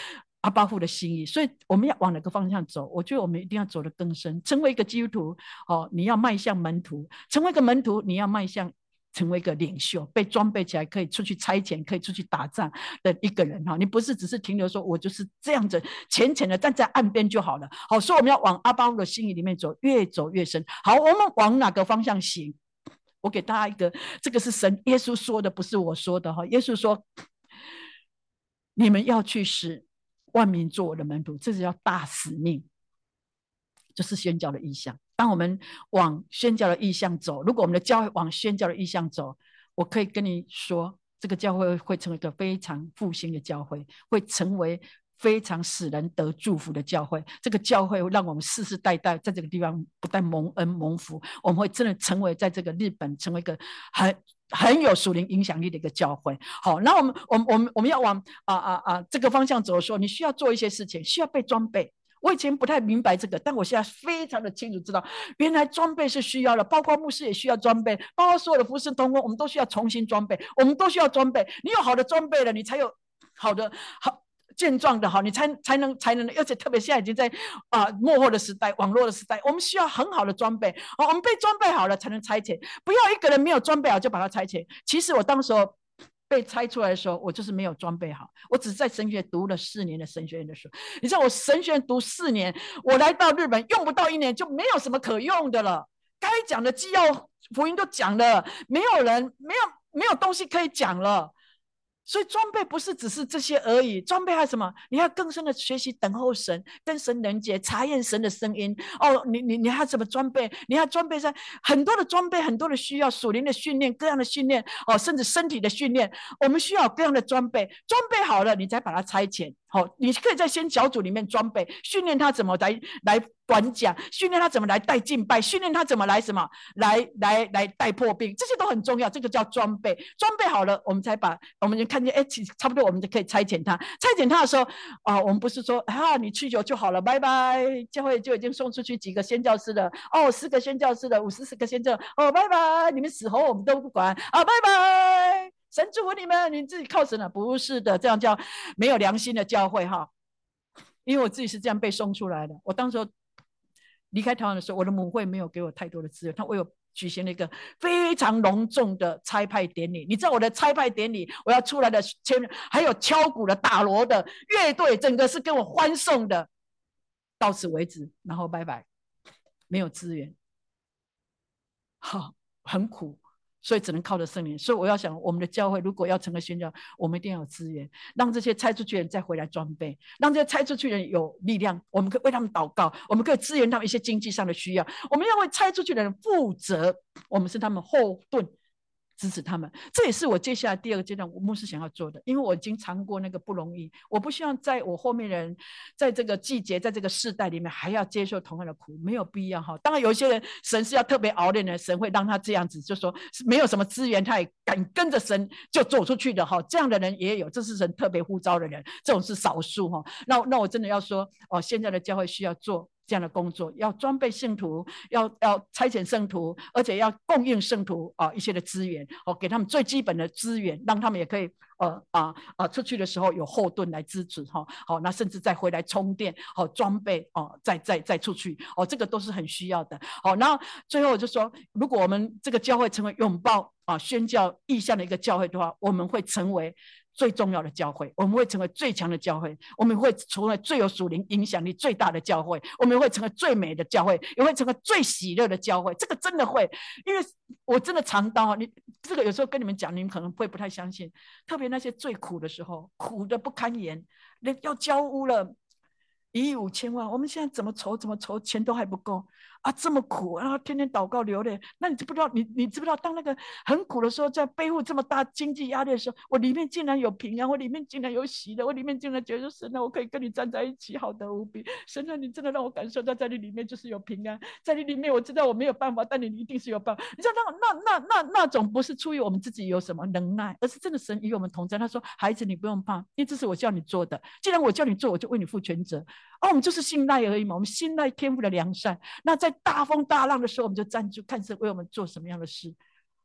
阿爸父的心意，所以我们要往哪个方向走？我觉得我们一定要走得更深，成为一个基督徒哦，你要迈向门徒，成为一个门徒，你要迈向成为一个领袖，被装备起来可以出去差遣，可以出去打仗的一个人哈。你不是只是停留说我就是这样子浅浅的站在岸边就好了。好，所以我们要往阿爸父的心意里面走，越走越深。好，我们往哪个方向行？我给大家一个，这个是神耶稣说的，不是我说的哈。耶稣说，你们要去使万民做我的门徒，这是叫大使命，就是宣教的意向。当我们往宣教的意向走，如果我们的教会往宣教的意向走，我可以跟你说，这个教会会成为一个非常复兴的教会，会成为非常使人得祝福的教会。这个教会让我们世世代代在这个地方不但蒙恩蒙福，我们会真的成为在这个日本成为一个很很有属灵影响力的一个教会。好，那我们我们我们我们要往啊啊啊这个方向走的时候，你需要做一些事情，需要被装备。我以前不太明白这个，但我现在非常的清楚知道，原来装备是需要的，包括牧师也需要装备，包括所有的服事同工，我们都需要重新装备，我们都需要装备。你有好的装备了，你才有好的好健壮的好，你才才能才能，而且特别现在已经在啊、呃、幕后的时代，网络的时代，我们需要很好的装备、哦、我们被装备好了才能差遣，不要一个人没有装备好就把他差遣。其实我当时候被拆出来的时候，我就是没有装备好，我只是在神学院读了四年的神学院的时候，你知道我神学院读四年，我来到日本用不到一年就没有什么可用的了，该讲的纪要福音都讲了，没有人没有没有东西可以讲了。所以装备不是只是这些而已，装备还有什么？你要更深的学习等候神，跟神连接，查验神的声音。哦，你你你还怎么装备？你要装备上很多的装备，很多的需要，属灵的训练，各样的训练，哦，甚至身体的训练，我们需要各样的装备。装备好了，你再把它差遣。好、哦，你可以在先小组里面装备，训练他怎么来来短讲，训练他怎么来带敬拜，训练他怎么来什么来来来带破病，这些都很重要。这个叫装备，装备好了，我们才把我们就看见，哎，差不多我们就可以差遣他。差遣他的时候啊、呃，我们不是说啊你去就就好了，拜拜，教会就已经送出去几个宣教师了，哦，四个宣教师了，五十四个宣教，哦，拜拜，你们死活我们都不管啊，拜拜。神祝福你们，你自己靠神了。不是的，这样叫没有良心的教会哈。因为我自己是这样被送出来的。我当时离开台湾的时候，我的母会没有给我太多的资源，他为我举行了一个非常隆重的差派典礼。你知道我的差派典礼，我要出来的前面还有敲鼓的、打锣的乐队，整个是跟我欢送的。到此为止，然后拜拜，没有资源，好，很苦。所以只能靠着圣灵。所以我要想，我们的教会如果要成为宣教，我们一定要有资源，让这些拆出去的人再回来装备，让这些拆出去的人有力量。我们可以为他们祷告，我们可以支援他们一些经济上的需要。我们要为拆出去的人负责，我们是他们后盾，支持他们。这也是我接下来第二个阶段，我牧师想要做的，因为我已经尝过那个不容易，我不希望在我后面的人，在这个季节，在这个世代里面还要接受同样的苦，没有必要哈。当然，有一些人神是要特别熬练的，神会让他这样子，就说没有什么资源，他也敢跟着神就走出去的哈。这样的人也有，这是神特别呼召的人，这种是少数哈。那那我真的要说，哦，现在的教会需要做这样的工作，要装备圣徒，要要差遣圣徒，而且要供应圣徒啊、呃、一些的资源，哦，给他们最基本的资源，让他们也可以呃啊啊出去的时候有后盾来支持哈，好、哦，那甚至再回来充电，好、哦、装备哦，再再再出去哦，这个都是很需要的。好、哦，然后最后我就说，如果我们这个教会成为拥抱啊宣教意向的一个教会的话，我们会成为最重要的教会，我们会成为最强的教会，我们会成为最有属灵影响力最大的教会，我们会成为最美的教会，也会成为最喜乐的教会。这个真的会，因为我真的尝到，你这个有时候跟你们讲，你们可能会不太相信，特别那些最苦的时候，苦的不堪言，要交屋了一亿五千万，我们现在怎么筹怎么筹，钱都还不够啊，这么苦，然后天天祷告流泪，那你知不知道？你你知不知道？当那个很苦的时候，在背负这么大经济压力的时候，我里面竟然有平安，我里面竟然有喜乐，我里面竟然觉得神啊，我可以跟你站在一起，好得无比。神啊，你真的让我感受到，在你里面就是有平安，在你里面我知道我没有办法，但你一定是有办法。你知道那那那那那种不是出于我们自己有什么能耐，而是真的神与我们同在。他说：“孩子，你不用怕，因为这是我叫你做的。既然我叫你做，我就为你负全责。”哦，我们就是信赖而已嘛，我们信赖天父的良善。那在大风大浪的时候，我们就站住，看神为我们做什么样的事。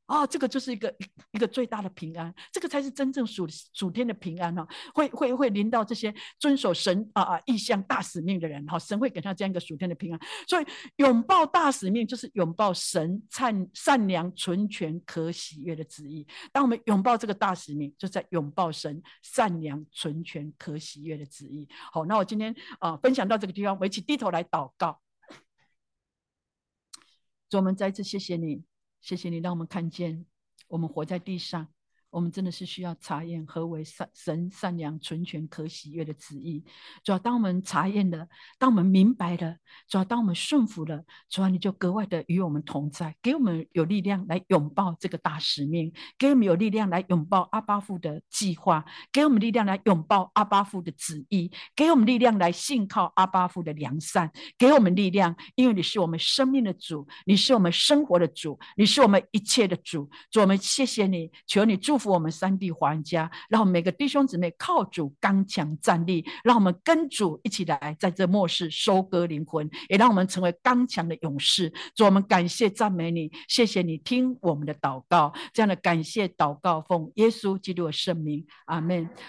哦，这个就是一个一个最大的平安，这个才是真正属属天的平安哈、哦，会会会临到这些遵守神啊啊意向大使命的人哈、哦，神会给他这样一个属天的平安。所以拥抱大使命就是拥抱神善善良、纯全、可喜悦的旨意。当我们拥抱这个大使命，就在拥抱神善良、纯全、可喜悦的旨意。好，那我今天啊、呃、分享到这个地方，我一起低头来祷告。主，我们再次谢谢你，谢谢你让我们看见，我们活在地上，我们真的是需要查验何为善神善良、纯全、可喜悦的旨意。主要当我们查验了，当我们明白了，主要当我们顺服了，主要你就格外的与我们同在，给我们有力量来拥抱这个大使命，给我们有力量来拥抱阿巴父的计划，给我们力量来拥抱阿巴父的旨意，给我们力量来信靠阿巴父的良善，给我们力量，因为你是我们生命的主，你是我们生活的主，你是我们一切的主。主，我们谢谢你，求你祝福我们三地华人家，让我们每个弟兄姊妹靠主刚强站立，让我们跟主一起来在这末世收割灵魂，也让我们成为刚强的勇士。主，我们感谢赞美你，谢谢你听我们的祷告，这样的感谢祷告奉耶稣基督的圣名，阿们。